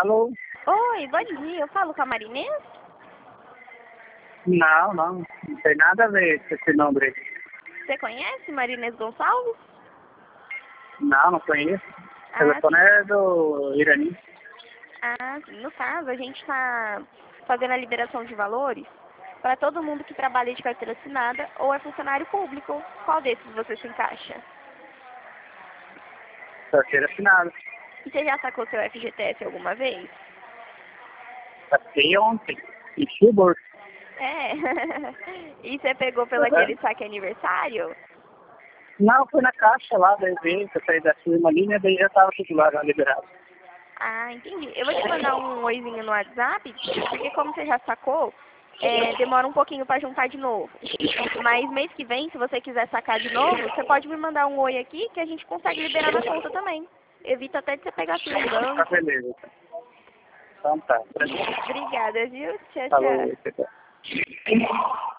Alô? Oi, bom dia. Eu falo com a Marinês? Não tem nada a ver com esse número aí. Você conhece Marinês Gonçalves? Não conheço. O Ah, telefone sim. é do Irani. No caso, a gente está fazendo a liberação de valores para todo mundo que trabalha de carteira assinada ou é funcionário público. Qual desses você se encaixa? Carteira assinada. E você já sacou seu FGTS alguma vez? Passei ontem. Enchi o bolso. É. E você pegou pelo Aham. aquele saque aniversário? Não, foi na caixa lá da evento, eu saí da firma ali, né? Daí já tava tudo lá liberado. Ah, entendi. Eu vou te mandar um oizinho no WhatsApp, porque como você já sacou, demora um pouquinho para juntar de novo. Mas mês que vem, se você quiser sacar de novo, você pode me mandar um oi aqui que a gente consegue liberar na conta também. Evita até de você pegar fila em Tá banco. beleza. Então tá. Obrigada, viu? Tchau, Falou. tchau. Tchau.